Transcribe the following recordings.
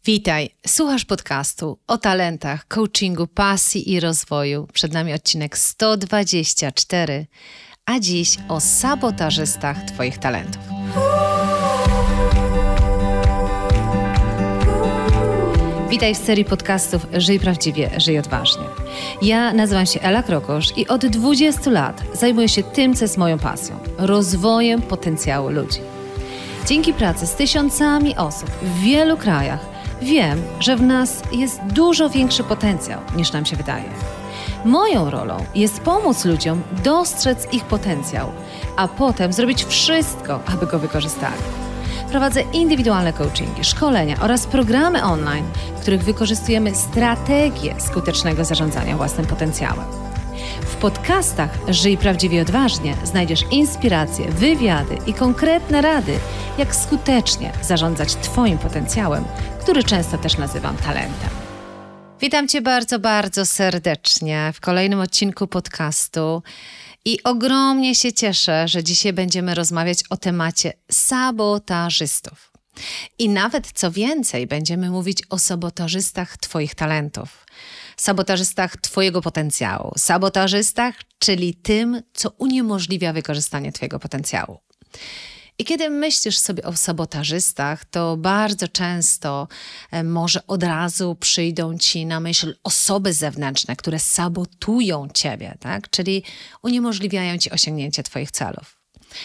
Witaj, słuchasz podcastu o talentach, coachingu, pasji i rozwoju. Przed nami odcinek 124, a dziś o sabotażystach Twoich talentów. Witaj w serii podcastów Żyj Prawdziwie, Żyj Odważnie. Ja nazywam się Ela Krokosz i od 20 lat zajmuję się tym, co jest moją pasją – rozwojem potencjału ludzi. Dzięki pracy z tysiącami osób w wielu krajach wiem, że w nas jest dużo większy potencjał, niż nam się wydaje. Moją rolą jest pomóc ludziom dostrzec ich potencjał, a potem zrobić wszystko, aby go wykorzystali. Prowadzę indywidualne coachingi, szkolenia oraz programy online, w których wykorzystujemy strategię skutecznego zarządzania własnym potencjałem. W podcastach Żyj Prawdziwie Odważnie znajdziesz inspiracje, wywiady i konkretne rady, jak skutecznie zarządzać Twoim potencjałem, który często też nazywam talentem. Witam Cię bardzo, bardzo serdecznie w kolejnym odcinku podcastu i ogromnie się cieszę, że dzisiaj będziemy rozmawiać o temacie sabotażystów. I nawet co więcej, będziemy mówić o sabotażystach Twoich talentów, sabotażystach Twojego potencjału, sabotażystach, czyli tym, co uniemożliwia wykorzystanie Twojego potencjału. I kiedy myślisz sobie o sabotażystach, to bardzo często może od razu przyjdą Ci na myśl osoby zewnętrzne, które sabotują Ciebie, tak? Czyli uniemożliwiają Ci osiągnięcie Twoich celów.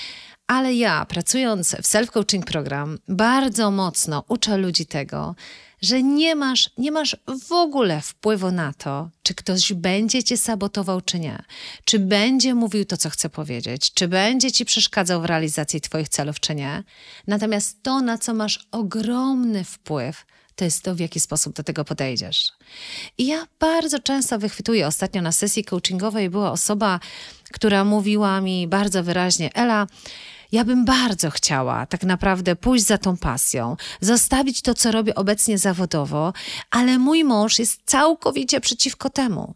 Ale ja, pracując w self-coaching program, bardzo mocno uczę ludzi tego, że nie masz w ogóle wpływu na to, czy ktoś będzie Cię sabotował, czy nie. Czy będzie mówił to, co chce powiedzieć, czy będzie Ci przeszkadzał w realizacji Twoich celów, czy nie. Natomiast to, na co masz ogromny wpływ, to jest to, w jaki sposób do tego podejdziesz. I ja bardzo często wychwytuję, ostatnio na sesji coachingowej była osoba, która mówiła mi bardzo wyraźnie: Ela, ja bym bardzo chciała tak naprawdę pójść za tą pasją, zostawić to, co robię obecnie zawodowo, ale mój mąż jest całkowicie przeciwko temu.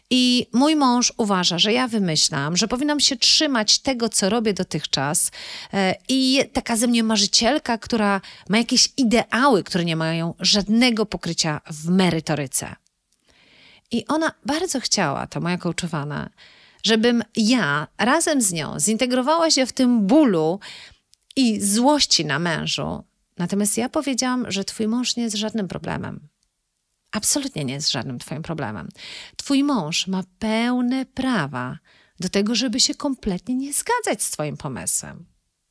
I mój mąż uważa, że ja wymyślam, że powinnam się trzymać tego, co robię dotychczas, i taka ze mnie marzycielka, która ma jakieś ideały, które nie mają żadnego pokrycia w merytoryce. I ona bardzo chciała, ta moja coachowana, żebym ja razem z nią zintegrowała się w tym bólu i złości na mężu. Natomiast ja powiedziałam, że twój mąż nie jest żadnym problemem. Absolutnie nie jest żadnym twoim problemem. Twój mąż ma pełne prawa do tego, żeby się kompletnie nie zgadzać z twoim pomysłem.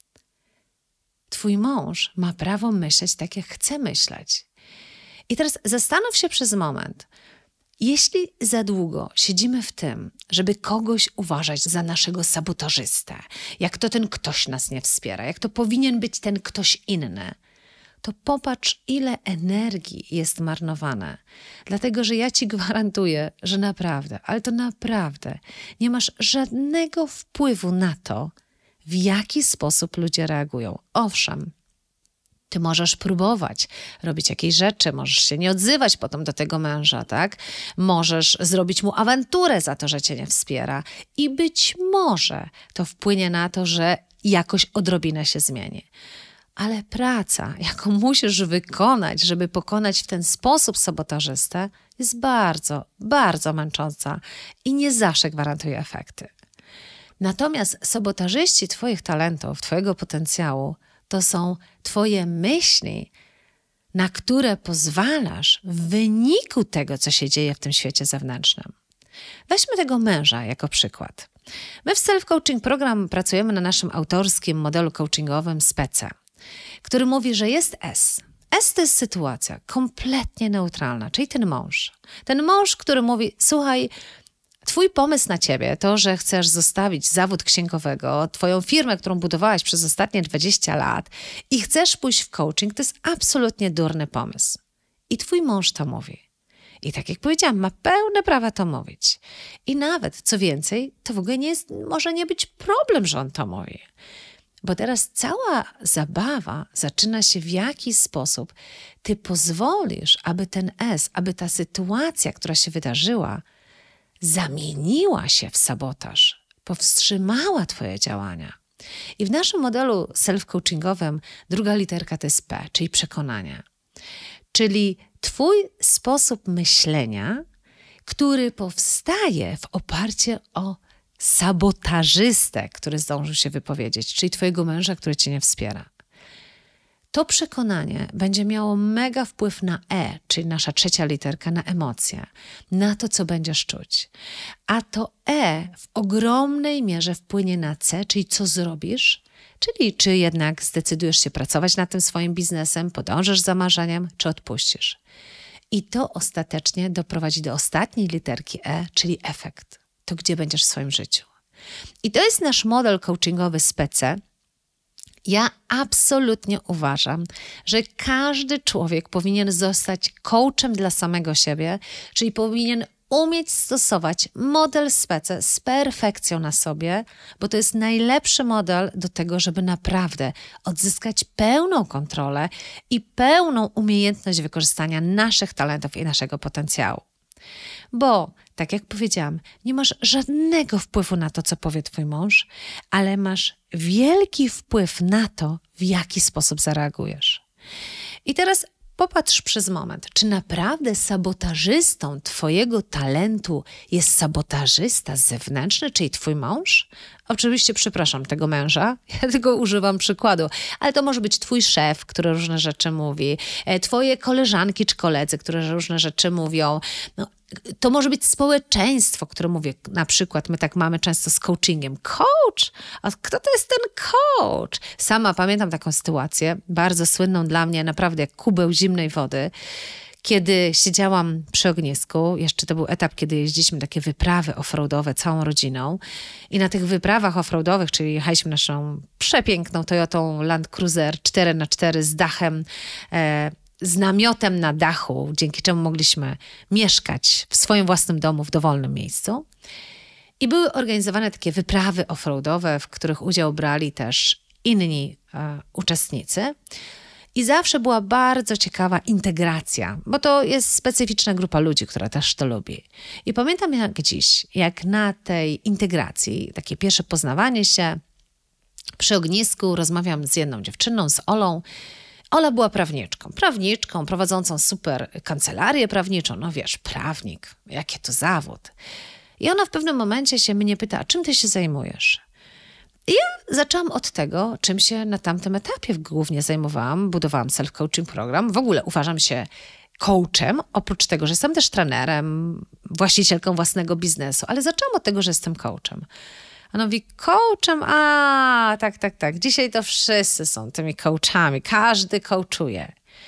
Twój mąż ma prawo myśleć tak, jak chce myśleć. I teraz zastanów się przez moment. Jeśli za długo siedzimy w tym, żeby kogoś uważać za naszego sabotażystę, jak to ten ktoś nas nie wspiera, jak to powinien być ten ktoś inny, to popatrz, ile energii jest marnowane. Dlatego, że ja Ci gwarantuję, że naprawdę, ale to naprawdę, nie masz żadnego wpływu na to, w jaki sposób ludzie reagują. Owszem, Ty możesz próbować robić jakieś rzeczy, możesz się nie odzywać potem do tego męża, tak? Możesz zrobić mu awanturę za to, że Cię nie wspiera i być może to wpłynie na to, że jakoś odrobinę się zmieni. Ale praca, jaką musisz wykonać, żeby pokonać w ten sposób sabotażystę, jest bardzo, bardzo męcząca i nie zawsze gwarantuje efekty. Natomiast sabotażyści Twoich talentów, Twojego potencjału, to są Twoje myśli, na które pozwalasz w wyniku tego, co się dzieje w tym świecie zewnętrznym. Weźmy tego męża jako przykład. My w Self-Coaching Program pracujemy na naszym autorskim modelu coachingowym SPECE, który mówi, że jest S. S to jest sytuacja kompletnie neutralna, czyli ten mąż. Ten mąż, który mówi: słuchaj, Twój pomysł na Ciebie, to, że chcesz zostawić zawód księgowego, Twoją firmę, którą budowałaś przez ostatnie 20 lat i chcesz pójść w coaching, to jest absolutnie durny pomysł. I Twój mąż to mówi. I tak jak powiedziałam, ma pełne prawa to mówić. I nawet, co więcej, to w ogóle może nie być problem, że on to mówi. Bo teraz cała zabawa zaczyna się, w jaki sposób Ty pozwolisz, aby ten S, aby ta sytuacja, która się wydarzyła, zamieniła się w sabotaż, powstrzymała Twoje działania. I w naszym modelu self-coachingowym druga literka to jest P, czyli przekonanie. czyli twój sposób myślenia, który powstaje w oparciu o sabotażystę, który zdążył się wypowiedzieć, czyli twojego męża, który cię nie wspiera. To przekonanie będzie miało mega wpływ na E, czyli nasza trzecia literka, na emocje, na to, co będziesz czuć. A to E w ogromnej mierze wpłynie na C, czyli co zrobisz, czyli czy jednak zdecydujesz się pracować nad tym swoim biznesem, podążysz za marzeniem, czy odpuścisz. I to ostatecznie doprowadzi do ostatniej literki E, czyli efekt. To gdzie będziesz w swoim życiu. I to jest nasz model coachingowy z PC. Ja absolutnie uważam, że każdy człowiek powinien zostać coachem dla samego siebie, czyli powinien umieć stosować model SPECE z perfekcją na sobie, bo to jest najlepszy model do tego, żeby naprawdę odzyskać pełną kontrolę i pełną umiejętność wykorzystania naszych talentów i naszego potencjału. Bo, tak jak powiedziałam, nie masz żadnego wpływu na to, co powie twój mąż, ale masz wielki wpływ na to, w jaki sposób zareagujesz. I teraz popatrz przez moment, czy naprawdę sabotażystą twojego talentu jest sabotażysta zewnętrzny, czyli twój mąż? Oczywiście przepraszam tego męża, ja tylko używam przykładu, ale to może być twój szef, który różne rzeczy mówi, twoje koleżanki czy koledzy, które różne rzeczy mówią. To może być społeczeństwo, które mówi, na przykład my tak mamy często z coachingiem. Coach? A kto to jest ten coach? Sama pamiętam taką sytuację, bardzo słynną dla mnie, naprawdę jak kubeł zimnej wody, kiedy siedziałam przy ognisku, jeszcze to był etap, kiedy jeździliśmy takie wyprawy offroadowe całą rodziną i na tych wyprawach offroadowych, czyli jechaliśmy naszą przepiękną Toyotą Land Cruiser 4x4 z dachem, z namiotem na dachu, dzięki czemu mogliśmy mieszkać w swoim własnym domu w dowolnym miejscu. I były organizowane takie wyprawy offroadowe, w których udział brali też inni uczestnicy. I zawsze była bardzo ciekawa integracja, bo to jest specyficzna grupa ludzi, która też to lubi. I pamiętam jak dziś, jak na tej integracji, takie pierwsze poznawanie się, przy ognisku rozmawiam z jedną dziewczyną, z Olą. Ola była prawniczką prowadzącą super kancelarię prawniczą. No wiesz, prawnik, jaki to zawód. I ona w pewnym momencie się mnie pyta, a czym ty się zajmujesz? I ja zaczęłam od tego, czym się na tamtym etapie głównie zajmowałam. Budowałam self-coaching program. W ogóle uważam się coachem, oprócz tego, że jestem też trenerem, właścicielką własnego biznesu, ale zaczęłam od tego, że jestem coachem. Ona mówi, coachem? A, tak. Dzisiaj to wszyscy są tymi coachami. Każdy coachuje.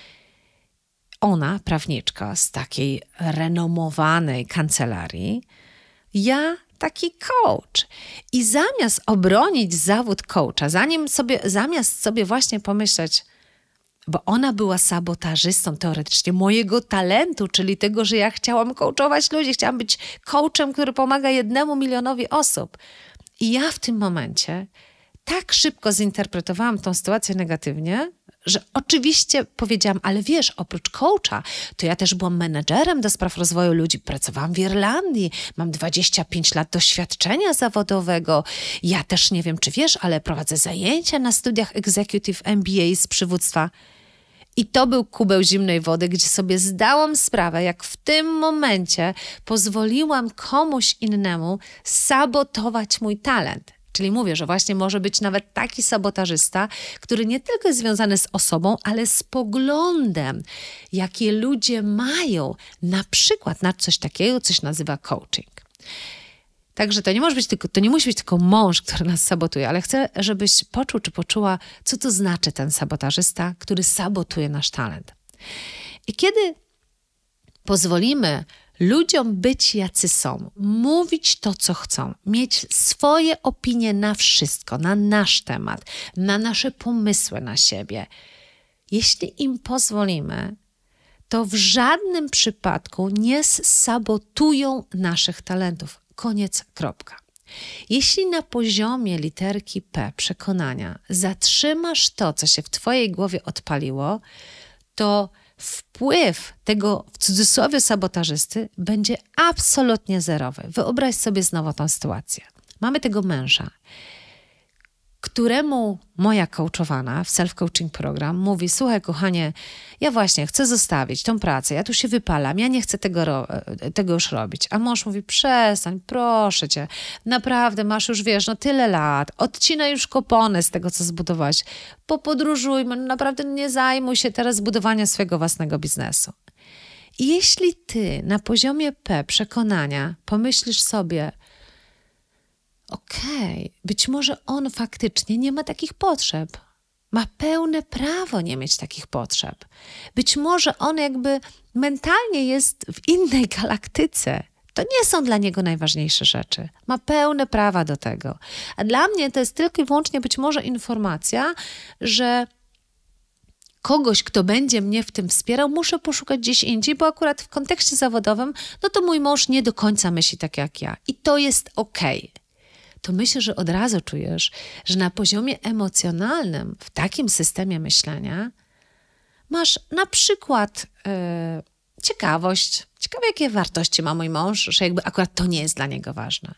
Ona, prawniczka z takiej renomowanej kancelarii, ja taki coach. I zamiast obronić zawód coacha, zamiast sobie właśnie pomyśleć, bo ona była sabotażystą teoretycznie mojego talentu, czyli tego, że ja chciałam coachować ludzi, chciałam być coachem, który pomaga 1 milionowi osób. I ja w tym momencie tak szybko zinterpretowałam tą sytuację negatywnie, że oczywiście powiedziałam, ale wiesz, oprócz coacha, to ja też byłam menedżerem do spraw rozwoju ludzi, pracowałam w Irlandii, mam 25 lat doświadczenia zawodowego, ja też nie wiem, czy wiesz, ale prowadzę zajęcia na studiach Executive MBA z przywództwa. I to był kubeł zimnej wody, gdzie sobie zdałam sprawę, jak w tym momencie pozwoliłam komuś innemu sabotować mój talent. Czyli mówię, że właśnie może być nawet taki sabotażysta, który nie tylko jest związany z osobą, ale z poglądem, jakie ludzie mają na przykład na coś takiego, co się nazywa coaching. Także to nie musi być tylko mąż, który nas sabotuje, ale chcę, żebyś poczuł czy poczuła, co to znaczy ten sabotażysta, który sabotuje nasz talent. I kiedy pozwolimy ludziom być jacy są, mówić to, co chcą, mieć swoje opinie na wszystko, na nasz temat, na nasze pomysły na siebie. Jeśli im pozwolimy, to w żadnym przypadku nie sabotują naszych talentów. Koniec, kropka. Jeśli na poziomie literki P przekonania zatrzymasz to, co się w twojej głowie odpaliło, to wpływ tego, w cudzysłowie, sabotażysty będzie absolutnie zerowy. Wyobraź sobie znowu tą sytuację. Mamy tego męża, któremu moja coachowana w self-coaching program mówi: słuchaj kochanie, ja właśnie chcę zostawić tą pracę, ja tu się wypalam, ja nie chcę tego już robić. A mąż mówi: przestań, proszę cię, naprawdę masz już, wiesz, tyle lat, odcinaj już kopony z tego, co zbudowałaś, popodróżujmy, naprawdę nie zajmuj się teraz budowaniem swojego własnego biznesu. I jeśli ty na poziomie przekonania pomyślisz sobie: okej, być może on faktycznie nie ma takich potrzeb. Ma pełne prawo nie mieć takich potrzeb. Być może on jakby mentalnie jest w innej galaktyce. To nie są dla niego najważniejsze rzeczy. Ma pełne prawa do tego. A dla mnie to jest tylko i wyłącznie być może informacja, że kogoś, kto będzie mnie w tym wspierał, muszę poszukać gdzieś indziej, bo akurat w kontekście zawodowym, to mój mąż nie do końca myśli tak jak ja. I to jest okej. To myślę, że od razu czujesz, że na poziomie emocjonalnym, w takim systemie myślenia, masz na przykład ciekawość, ciekawe jakie wartości ma mój mąż, że jakby akurat to nie jest dla niego ważne.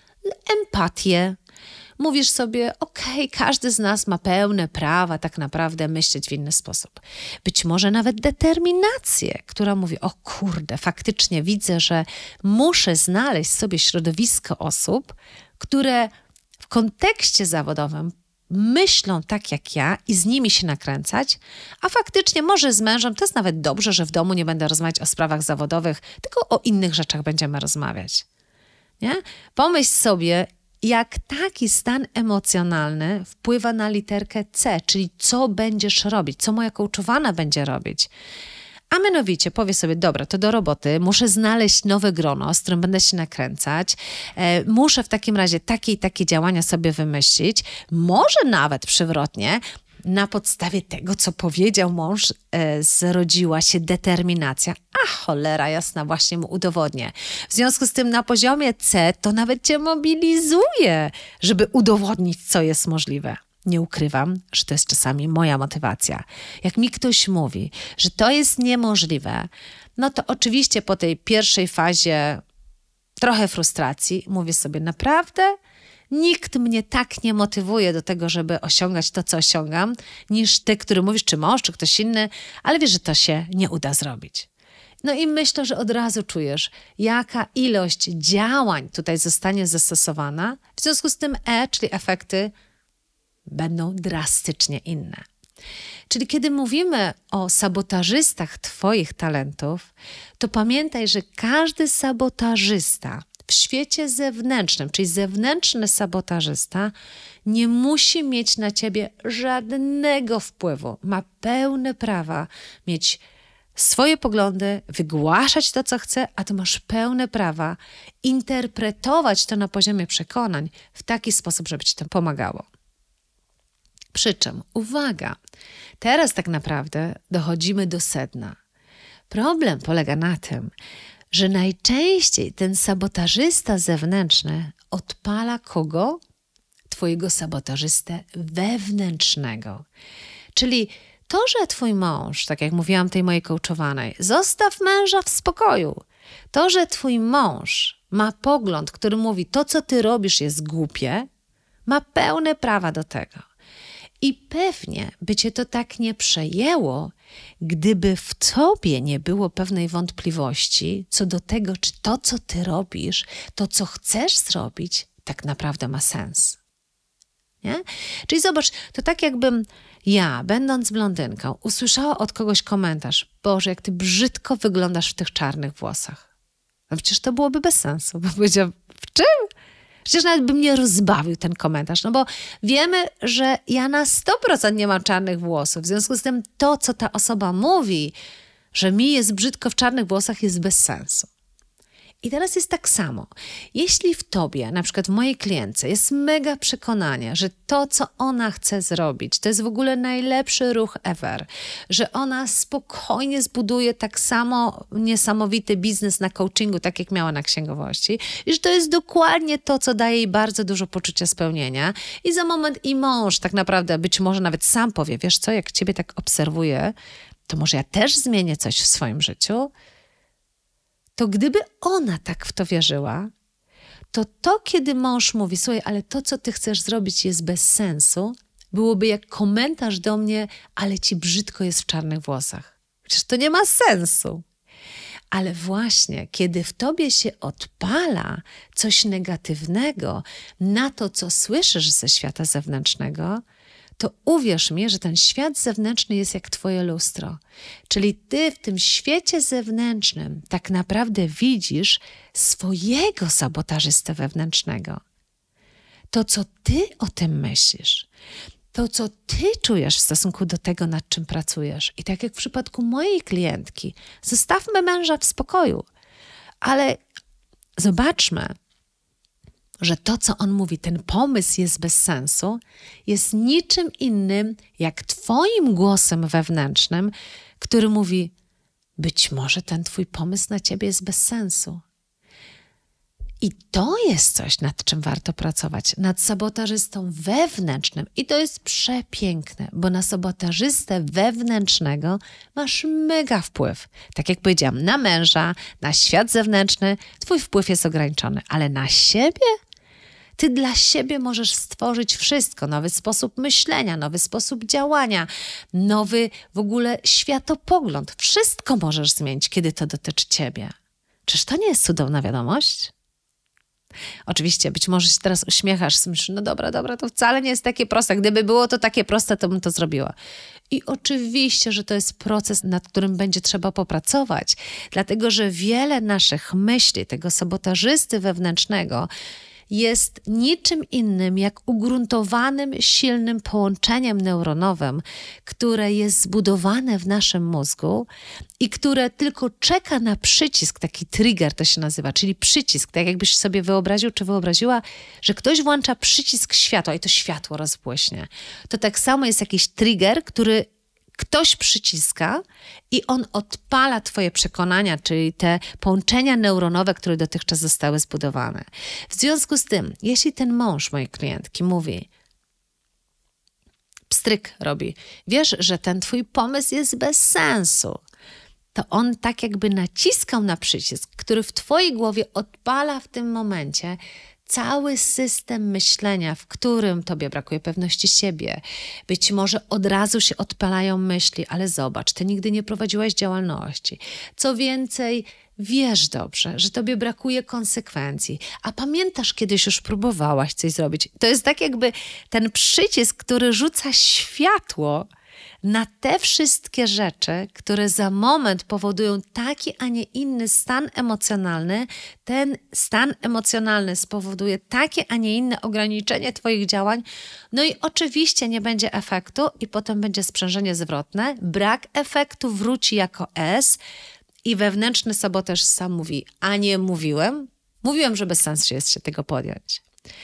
Empatię. Mówisz sobie: okej, każdy z nas ma pełne prawa tak naprawdę myśleć w inny sposób. Być może nawet determinację, która mówi: o kurde, faktycznie widzę, że muszę znaleźć sobie środowisko osób, które w kontekście zawodowym myślą tak jak ja i z nimi się nakręcać, a faktycznie może z mężem to jest nawet dobrze, że w domu nie będę rozmawiać o sprawach zawodowych, tylko o innych rzeczach będziemy rozmawiać. Nie? Pomyśl sobie, jak taki stan emocjonalny wpływa na literkę C, czyli co będziesz robić, co moja coachowana będzie robić. A mianowicie powie sobie: dobra, to do roboty, muszę znaleźć nowe grono, z którym będę się nakręcać, muszę w takim razie takie i takie działania sobie wymyślić, może nawet przewrotnie, na podstawie tego, co powiedział mąż, zrodziła się determinacja. A cholera jasna, właśnie mu udowodnię. W związku z tym na poziomie C to nawet cię mobilizuje, żeby udowodnić, co jest możliwe. Nie ukrywam, że to jest czasami moja motywacja. Jak mi ktoś mówi, że to jest niemożliwe, to oczywiście po tej pierwszej fazie trochę frustracji mówię sobie: naprawdę? Nikt mnie tak nie motywuje do tego, żeby osiągać to, co osiągam, niż ty, który mówisz, czy mąż, czy ktoś inny, ale wiesz, że to się nie uda zrobić. I myślę, że od razu czujesz, jaka ilość działań tutaj zostanie zastosowana. W związku z tym czyli efekty, będą drastycznie inne. Czyli kiedy mówimy o sabotażystach twoich talentów, to pamiętaj, że każdy sabotażysta w świecie zewnętrznym, czyli zewnętrzny sabotażysta, nie musi mieć na ciebie żadnego wpływu. Ma pełne prawa mieć swoje poglądy, wygłaszać to, co chce, a ty masz pełne prawa interpretować to na poziomie przekonań w taki sposób, żeby ci to pomagało. Przy czym, uwaga, teraz tak naprawdę dochodzimy do sedna. Problem polega na tym, że najczęściej ten sabotażysta zewnętrzny odpala kogo? Twojego sabotażystę wewnętrznego. Czyli to, że twój mąż, tak jak mówiłam tej mojej coachowanej, zostaw męża w spokoju. To, że twój mąż ma pogląd, który mówi: to, co ty robisz, jest głupie, ma pełne prawa do tego. I pewnie by cię to tak nie przejęło, gdyby w tobie nie było pewnej wątpliwości co do tego, czy to, co ty robisz, to, co chcesz zrobić, tak naprawdę ma sens. Nie? Czyli zobacz, to tak jakbym ja, będąc blondynką, usłyszała od kogoś komentarz: Boże, jak ty brzydko wyglądasz w tych czarnych włosach. No przecież to byłoby bez sensu, bo powiedział: w czym? Przecież nawet by mnie rozbawił ten komentarz, bo wiemy, że ja na 100% nie mam czarnych włosów. W związku z tym to, co ta osoba mówi, że mi jest brzydko w czarnych włosach, jest bez sensu. I teraz jest tak samo. Jeśli w tobie, na przykład w mojej klientce, jest mega przekonanie, że to, co ona chce zrobić, to jest w ogóle najlepszy ruch ever, że ona spokojnie zbuduje tak samo niesamowity biznes na coachingu, tak jak miała na księgowości, i że to jest dokładnie to, co daje jej bardzo dużo poczucia spełnienia, i za moment i mąż tak naprawdę być może nawet sam powie: wiesz co, jak ciebie tak obserwuję, to może ja też zmienię coś w swoim życiu. To gdyby ona tak w to wierzyła, to kiedy mąż mówi, słuchaj, ale to, co ty chcesz zrobić, jest bez sensu, byłoby jak komentarz do mnie, ale ci brzydko jest w czarnych włosach. Przecież to nie ma sensu. Ale właśnie, kiedy w tobie się odpala coś negatywnego na to, co słyszysz ze świata zewnętrznego, to uwierz mi, że ten świat zewnętrzny jest jak twoje lustro. Czyli ty w tym świecie zewnętrznym tak naprawdę widzisz swojego sabotażystę wewnętrznego. To, co ty o tym myślisz, to, co ty czujesz w stosunku do tego, nad czym pracujesz. I tak jak w przypadku mojej klientki, zostawmy męża w spokoju, ale zobaczmy, że to, co on mówi, ten pomysł jest bez sensu, jest niczym innym jak twoim głosem wewnętrznym, który mówi, być może ten twój pomysł na ciebie jest bez sensu. I to jest coś, nad czym warto pracować, nad sabotażystą wewnętrznym. I to jest przepiękne, bo na sabotażystę wewnętrznego masz mega wpływ. Tak jak powiedziałam, na męża, na świat zewnętrzny, twój wpływ jest ograniczony, ale na siebie? Ty dla siebie możesz stworzyć wszystko, nowy sposób myślenia, nowy sposób działania, nowy w ogóle światopogląd. Wszystko możesz zmienić, kiedy to dotyczy ciebie. Czyż to nie jest cudowna wiadomość? Oczywiście, być może się teraz uśmiechasz, myślisz, no dobra, to wcale nie jest takie proste. Gdyby było to takie proste, to bym to zrobiła. I oczywiście, że to jest proces, nad którym będzie trzeba popracować, dlatego że wiele naszych myśli, tego sabotażysty wewnętrznego, jest niczym innym jak ugruntowanym, silnym połączeniem neuronowym, które jest zbudowane w naszym mózgu i które tylko czeka na przycisk, taki trigger to się nazywa, czyli przycisk, tak jakbyś sobie wyobraził czy wyobraziła, że ktoś włącza przycisk światła i to światło rozbłyśnie. To tak samo jest jakiś trigger, który ktoś przyciska i on odpala twoje przekonania, czyli te połączenia neuronowe, które dotychczas zostały zbudowane. W związku z tym, jeśli ten mąż mojej klientki mówi, pstryk robi, wiesz, że ten twój pomysł jest bez sensu, to on tak jakby naciskał na przycisk, który w twojej głowie odpala w tym momencie cały system myślenia, w którym tobie brakuje pewności siebie. Być może od razu się odpalają myśli, ale zobacz, ty nigdy nie prowadziłaś działalności. Co więcej, wiesz dobrze, że tobie brakuje konsekwencji, a pamiętasz, kiedyś już próbowałaś coś zrobić. To jest tak jakby ten przycisk, który rzuca światło na te wszystkie rzeczy, które za moment powodują taki, a nie inny stan emocjonalny. Ten stan emocjonalny spowoduje takie, a nie inne ograniczenie twoich działań. No i oczywiście nie będzie efektu i potem będzie sprzężenie zwrotne. Brak efektu wróci jako S i wewnętrzny sabotaż sam mówi, a nie mówiłem? Mówiłem, że bez sensu jest się tego podjąć.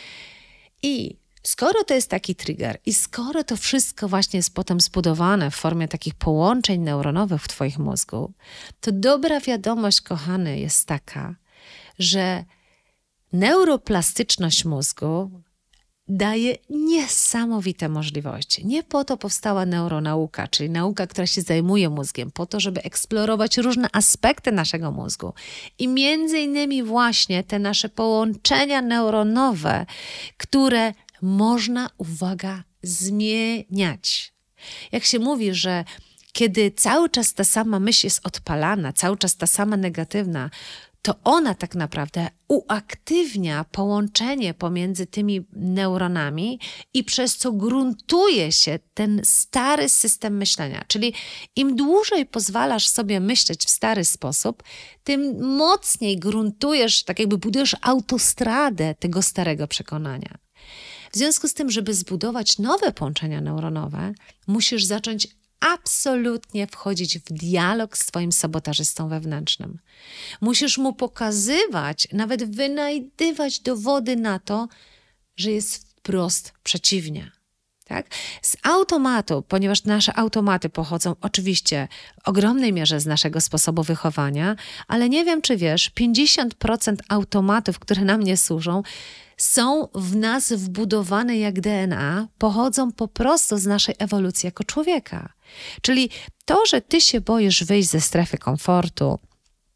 I skoro to jest taki trigger i skoro to wszystko właśnie jest potem zbudowane w formie takich połączeń neuronowych w twoich mózgu, to dobra wiadomość, kochany, jest taka, że neuroplastyczność mózgu daje niesamowite możliwości. Nie po to powstała neuronauka, czyli nauka, która się zajmuje mózgiem, po to, żeby eksplorować różne aspekty naszego mózgu. I między innymi właśnie te nasze połączenia neuronowe, które można, uwaga, zmieniać. Jak się mówi, że kiedy cały czas ta sama myśl jest odpalana, cały czas ta sama negatywna, to ona tak naprawdę uaktywnia połączenie pomiędzy tymi neuronami i przez co gruntuje się ten stary system myślenia. Czyli im dłużej pozwalasz sobie myśleć w stary sposób, tym mocniej gruntujesz, tak jakby budujesz autostradę tego starego przekonania. W związku z tym, żeby zbudować nowe połączenia neuronowe, musisz zacząć absolutnie wchodzić w dialog z twoim sabotażystą wewnętrznym. Musisz mu pokazywać, nawet wynajdywać dowody na to, że jest wprost przeciwnie. Tak? Z automatu, ponieważ nasze automaty pochodzą oczywiście w ogromnej mierze z naszego sposobu wychowania, ale nie wiem, czy wiesz, 50% automatów, które nam nie służą, są w nas wbudowane jak DNA, pochodzą po prostu z naszej ewolucji jako człowieka. Czyli to, że ty się boisz wyjść ze strefy komfortu,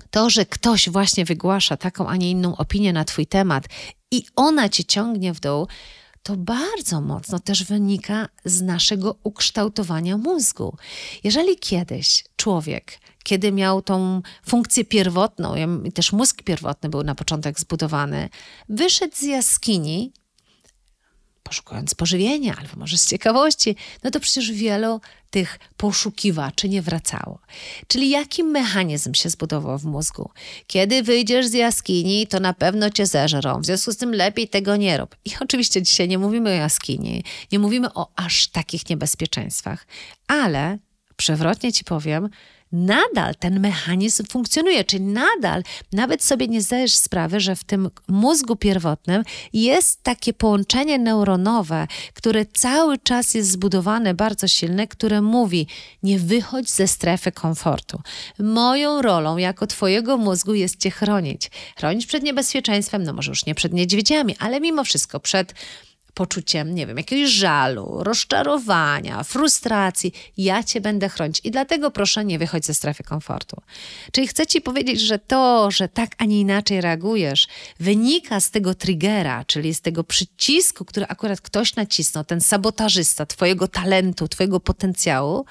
To, że ktoś właśnie wygłasza taką, a nie inną opinię na twój temat i ona cię ciągnie w dół, to bardzo mocno też wynika z naszego ukształtowania mózgu. Jeżeli kiedyś człowiek, kiedy miał tą funkcję pierwotną, i też mózg pierwotny był na początek zbudowany, wyszedł z jaskini, poszukując pożywienia, albo może z ciekawości, no to przecież wielu tych poszukiwaczy nie wracało. Czyli jaki mechanizm się zbudował w mózgu? Kiedy wyjdziesz z jaskini, to na pewno cię zeżrą. W związku z tym lepiej tego nie rób. I oczywiście dzisiaj nie mówimy o jaskini, nie mówimy o aż takich niebezpieczeństwach, ale przewrotnie ci powiem, nadal ten mechanizm funkcjonuje, czyli nadal nawet sobie nie zdajesz sprawy, że w tym mózgu pierwotnym jest takie połączenie neuronowe, które cały czas jest zbudowane bardzo silne, które mówi: nie wychodź ze strefy komfortu. Moją rolą jako twojego mózgu jest cię chronić. Chronić przed niebezpieczeństwem, no może już nie przed niedźwiedziami, ale mimo wszystko przed poczuciem, nie wiem, jakiegoś żalu, rozczarowania, frustracji. Ja cię będę chronić i dlatego proszę, nie wychodź ze strefy komfortu. Czyli chcę ci powiedzieć, że to, że tak, a nie inaczej reagujesz, wynika z tego triggera, czyli z tego przycisku, który akurat ktoś nacisnął, ten sabotażysta twojego talentu, twojego potencjału,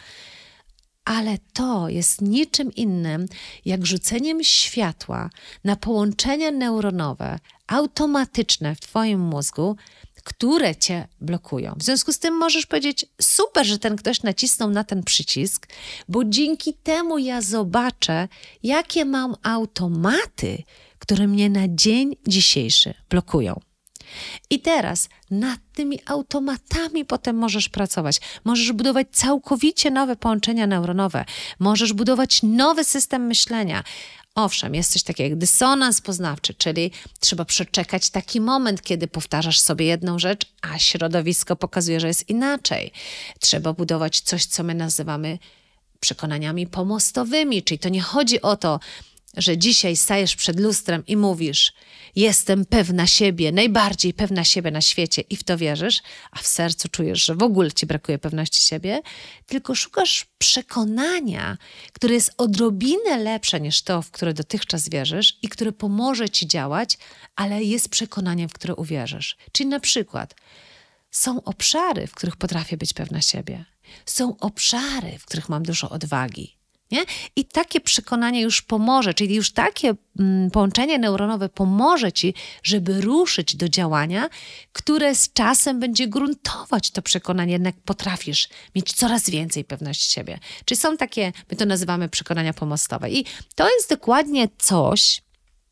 ale to jest niczym innym jak rzuceniem światła na połączenia neuronowe automatyczne w twoim mózgu, które cię blokują. W związku z tym możesz powiedzieć: super, że ten ktoś nacisnął na ten przycisk, bo dzięki temu ja zobaczę, jakie mam automaty, które mnie na dzień dzisiejszy blokują. I teraz nad tymi automatami potem możesz pracować. Możesz budować całkowicie nowe połączenia neuronowe. Możesz budować nowy system myślenia. Owszem, jest coś takiego jak dysonans poznawczy, czyli trzeba przeczekać taki moment, kiedy powtarzasz sobie jedną rzecz, a środowisko pokazuje, że jest inaczej. Trzeba budować coś, co my nazywamy przekonaniami pomostowymi, czyli to nie chodzi o to, że dzisiaj stajesz przed lustrem i mówisz: jestem pewna siebie, najbardziej pewna siebie na świecie, i w to wierzysz, a w sercu czujesz, że w ogóle ci brakuje pewności siebie, tylko szukasz przekonania, które jest odrobinę lepsze niż to, w które dotychczas wierzysz i które pomoże ci działać, ale jest przekonaniem, w które uwierzysz. Czyli na przykład są obszary, w których potrafię być pewna siebie. Są obszary, w których mam dużo odwagi. Nie? I takie przekonanie już pomoże, czyli już takie połączenie neuronowe pomoże ci, żeby ruszyć do działania, które z czasem będzie gruntować to przekonanie, jednak potrafisz mieć coraz więcej pewności siebie. Czyli są takie, my to nazywamy przekonania pomostowe. I to jest dokładnie coś,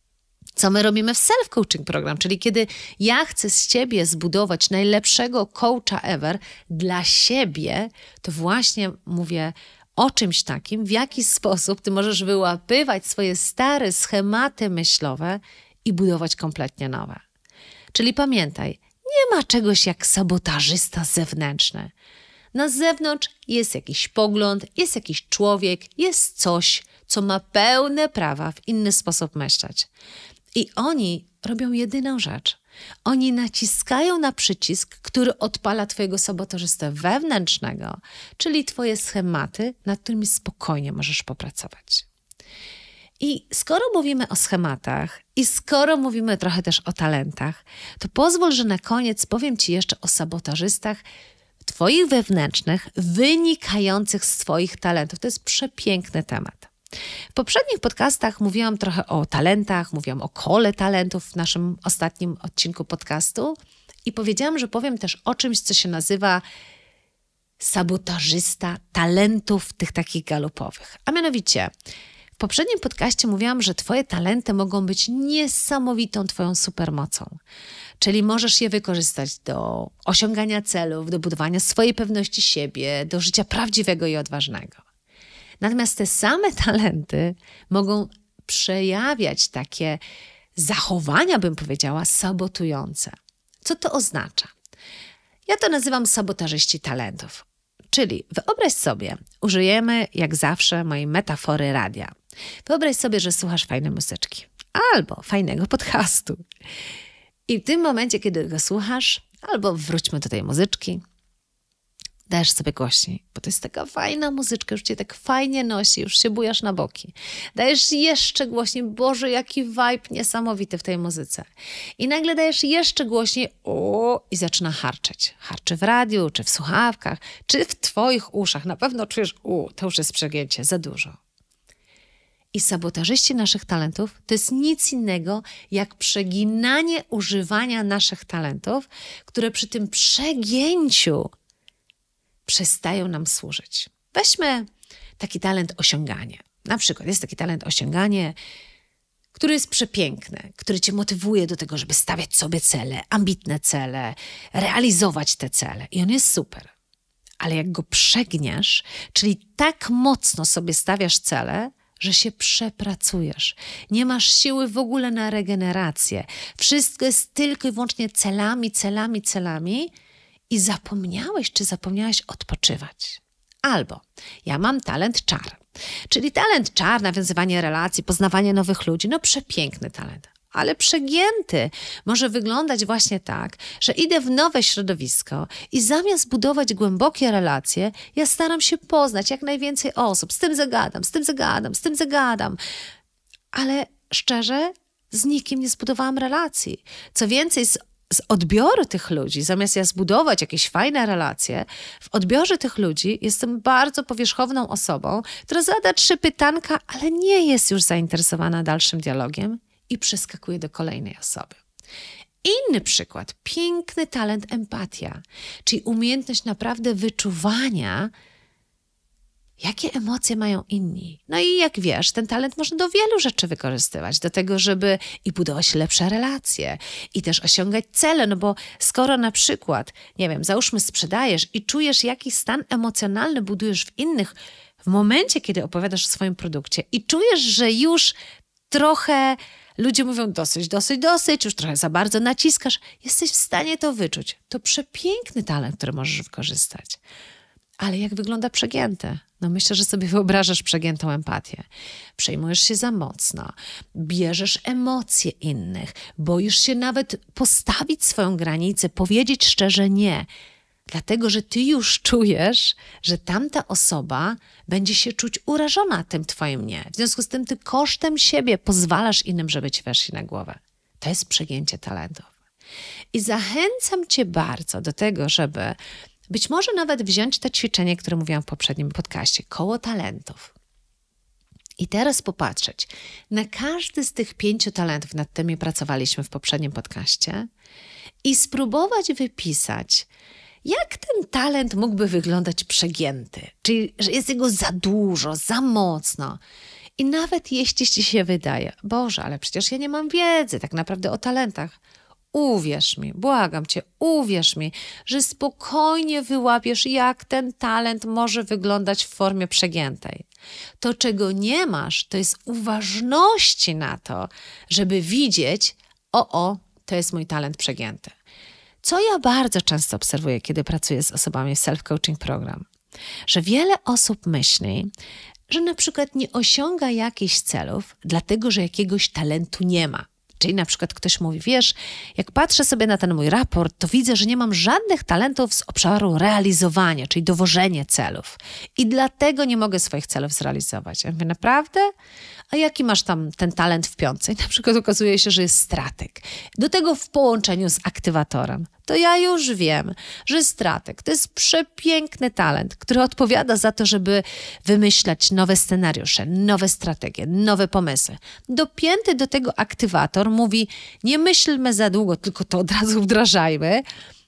co my robimy w self-coaching program, czyli kiedy ja chcę z ciebie zbudować najlepszego coacha ever dla siebie, to właśnie mówię o czymś takim, w jaki sposób ty możesz wyłapywać swoje stare schematy myślowe i budować kompletnie nowe. Czyli pamiętaj, nie ma czegoś jak sabotażysta zewnętrzny. Na zewnątrz jest jakiś pogląd, jest jakiś człowiek, jest coś, co ma pełne prawa w inny sposób myśleć. I oni robią jedyną rzecz. Oni naciskają na przycisk, który odpala twojego sabotażystę wewnętrznego, czyli twoje schematy, nad którymi spokojnie możesz popracować. I skoro mówimy o schematach i skoro mówimy trochę też o talentach, to pozwól, że na koniec powiem ci jeszcze o sabotażystach twoich wewnętrznych, wynikających z twoich talentów. To jest przepiękny temat. W poprzednich podcastach mówiłam trochę o talentach, mówiłam o kole talentów w naszym ostatnim odcinku podcastu i powiedziałam, że powiem też o czymś, co się nazywa sabotażysta talentów tych takich galopowych. A mianowicie w poprzednim podcaście mówiłam, że twoje talenty mogą być niesamowitą twoją supermocą. Czyli możesz je wykorzystać do osiągania celów, do budowania swojej pewności siebie, do życia prawdziwego i odważnego. Natomiast te same talenty mogą przejawiać takie zachowania, bym powiedziała, sabotujące. Co to oznacza? Ja to nazywam sabotażyści talentów. Czyli wyobraź sobie, użyjemy jak zawsze mojej metafory radia. Wyobraź sobie, że słuchasz fajnej muzyczki albo fajnego podcastu. I w tym momencie, kiedy go słuchasz, albo wróćmy do tej muzyczki, dajesz sobie głośniej, bo to jest taka fajna muzyczka, już cię tak fajnie nosi, już się bujasz na boki. Dajesz jeszcze głośniej, Boże, jaki vibe niesamowity w tej muzyce. I nagle dajesz jeszcze głośniej, i zaczyna harczeć. Harczy w radiu, czy w słuchawkach, czy w twoich uszach. Na pewno czujesz, to już jest przegięcie, za dużo. I sabotażyści naszych talentów to jest nic innego jak przeginanie używania naszych talentów, które przy tym przegięciu przestają nam służyć. Weźmy taki talent osiągania. Na przykład jest taki talent osiąganie, który jest przepiękny, który cię motywuje do tego, żeby stawiać sobie cele, ambitne cele, realizować te cele. I on jest super. Ale jak go przegniesz, czyli tak mocno sobie stawiasz cele, że się przepracujesz. Nie masz siły w ogóle na regenerację. Wszystko jest tylko i wyłącznie celami i zapomniałaś odpoczywać. Albo ja mam talent czar, czyli talent czar, nawiązywanie relacji, poznawanie nowych ludzi. Przepiękny talent. Ale przegięty może wyglądać właśnie tak, że idę w nowe środowisko i zamiast budować głębokie relacje, ja staram się poznać jak najwięcej osób. Z tym zagadam. Ale szczerze, z nikim nie zbudowałam relacji. Co więcej, z odbioru tych ludzi, zamiast ja zbudować jakieś fajne relacje, w odbiorze tych ludzi jestem bardzo powierzchowną osobą, która zada 3 pytanka, ale nie jest już zainteresowana dalszym dialogiem i przeskakuje do kolejnej osoby. Inny przykład, piękny talent empatia, czyli umiejętność naprawdę wyczuwania, jakie emocje mają inni. I jak wiesz, ten talent można do wielu rzeczy wykorzystywać, do tego, żeby i budować lepsze relacje i też osiągać cele, bo skoro na przykład, załóżmy sprzedajesz i czujesz, jaki stan emocjonalny budujesz w innych w momencie, kiedy opowiadasz o swoim produkcie i czujesz, że już trochę ludzie mówią dosyć, już trochę za bardzo naciskasz, jesteś w stanie to wyczuć. To przepiękny talent, który możesz wykorzystać. Ale jak wygląda przegięte? Myślę, że sobie wyobrażasz przegiętą empatię. Przejmujesz się za mocno, bierzesz emocje innych, boisz się nawet postawić swoją granicę, powiedzieć szczerze nie. Dlatego, że ty już czujesz, że tamta osoba będzie się czuć urażona tym twoim nie. W związku z tym ty kosztem siebie pozwalasz innym, żeby ci weszli na głowę. To jest przegięcie talentów. I zachęcam cię bardzo do tego, żeby być może nawet wziąć to ćwiczenie, które mówiłam w poprzednim podcaście, koło talentów. I teraz popatrzeć na każdy z tych 5 talentów, nad tymi pracowaliśmy w poprzednim podcaście i spróbować wypisać, jak ten talent mógłby wyglądać przegięty? Czyli, że jest jego za dużo, za mocno. I nawet jeśli ci się wydaje, Boże, ale przecież ja nie mam wiedzy tak naprawdę o talentach. Uwierz mi, błagam cię, uwierz mi, że spokojnie wyłapiesz, jak ten talent może wyglądać w formie przegiętej. To, czego nie masz, to jest uważności na to, żeby widzieć, to jest mój talent przegięty. Co ja bardzo często obserwuję, kiedy pracuję z osobami w self-coaching program, że wiele osób myśli, że na przykład nie osiąga jakichś celów, dlatego że jakiegoś talentu nie ma. Czyli na przykład ktoś mówi, wiesz, jak patrzę sobie na ten mój raport, to widzę, że nie mam żadnych talentów z obszaru realizowania, czyli dowożenie celów. I dlatego nie mogę swoich celów zrealizować. Ja mówię, naprawdę? A jaki masz tam ten talent w 5? I na przykład okazuje się, że jest strateg. Do tego w połączeniu z aktywatorem. To ja już wiem, że strateg to jest przepiękny talent, który odpowiada za to, żeby wymyślać nowe scenariusze, nowe strategie, nowe pomysły. Dopięty do tego aktywator mówi, nie myślmy za długo, tylko to od razu wdrażajmy.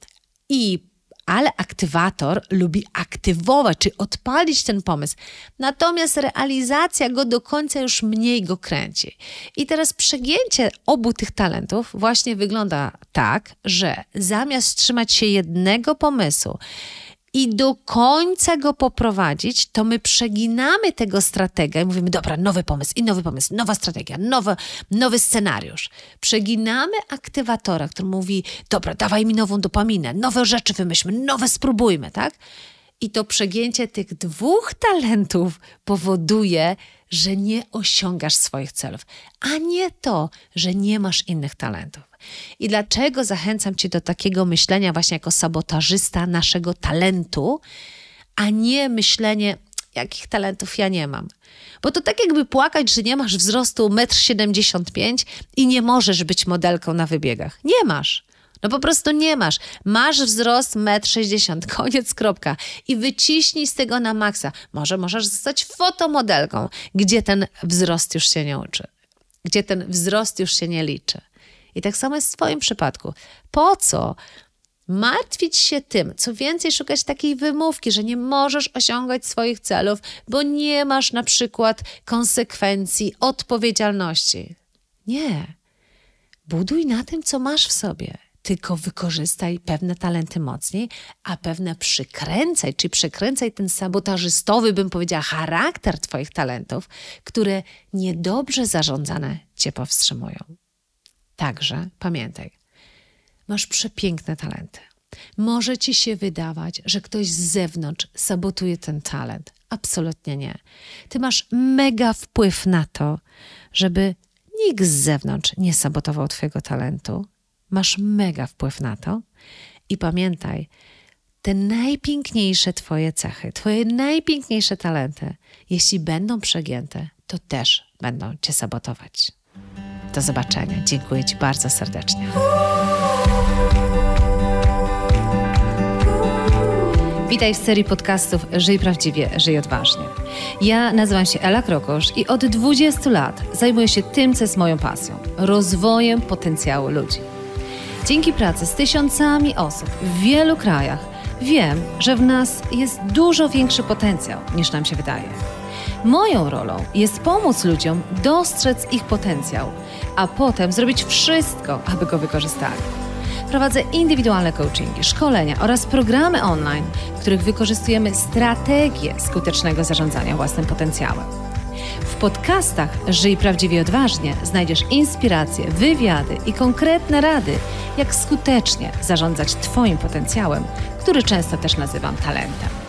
Ale aktywator lubi aktywować, czy odpalić ten pomysł. Natomiast realizacja go do końca już mniej go kręci. I teraz przegięcie obu tych talentów właśnie wygląda tak, że zamiast trzymać się jednego pomysłu i do końca go poprowadzić, to my przeginamy tego stratega i mówimy, dobra, nowy pomysł, nowa strategia, nowy scenariusz. Przeginamy aktywatora, który mówi, dobra, dawaj mi nową dopaminę, nowe rzeczy wymyślmy, nowe spróbujmy, tak? I to przegięcie tych 2 talentów powoduje, że nie osiągasz swoich celów, a nie to, że nie masz innych talentów. I dlaczego zachęcam Cię do takiego myślenia właśnie jako sabotażysta naszego talentu, a nie myślenie, jakich talentów ja nie mam. Bo to tak jakby płakać, że nie masz wzrostu 1,75 m i nie możesz być modelką na wybiegach. Nie masz. No po prostu nie masz. Masz wzrost 1,60 m, koniec, kropka. I wyciśnij z tego na maksa. Może możesz zostać fotomodelką, gdzie ten wzrost już się nie uczy. Gdzie ten wzrost już się nie liczy. I tak samo jest w Twoim przypadku. Po co martwić się tym, co więcej szukać takiej wymówki, że nie możesz osiągać swoich celów, bo nie masz na przykład konsekwencji, odpowiedzialności. Nie. Buduj na tym, co masz w sobie. Tylko wykorzystaj pewne talenty mocniej, a pewne przykręcaj, czyli przekręcaj ten sabotażystowy, bym powiedziała, charakter Twoich talentów, które niedobrze zarządzane Cię powstrzymują. Także pamiętaj, masz przepiękne talenty. Może Ci się wydawać, że ktoś z zewnątrz sabotuje ten talent. Absolutnie nie. Ty masz mega wpływ na to, żeby nikt z zewnątrz nie sabotował Twojego talentu. Masz mega wpływ na to i pamiętaj, te najpiękniejsze Twoje cechy, Twoje najpiękniejsze talenty, jeśli będą przegięte, to też będą Cię sabotować. Do zobaczenia. Dziękuję Ci bardzo serdecznie. Witaj w serii podcastów Żyj Prawdziwie, Żyj Odważnie. Ja nazywam się Ela Krokosz i od 20 lat zajmuję się tym, co jest moją pasją – rozwojem potencjału ludzi. Dzięki pracy z tysiącami osób w wielu krajach wiem, że w nas jest dużo większy potencjał, niż nam się wydaje. Moją rolą jest pomóc ludziom dostrzec ich potencjał, a potem zrobić wszystko, aby go wykorzystali. Prowadzę indywidualne coachingi, szkolenia oraz programy online, w których wykorzystujemy strategię skutecznego zarządzania własnym potencjałem. W podcastach Żyj Prawdziwie Odważnie znajdziesz inspiracje, wywiady i konkretne rady, jak skutecznie zarządzać Twoim potencjałem, który często też nazywam talentem.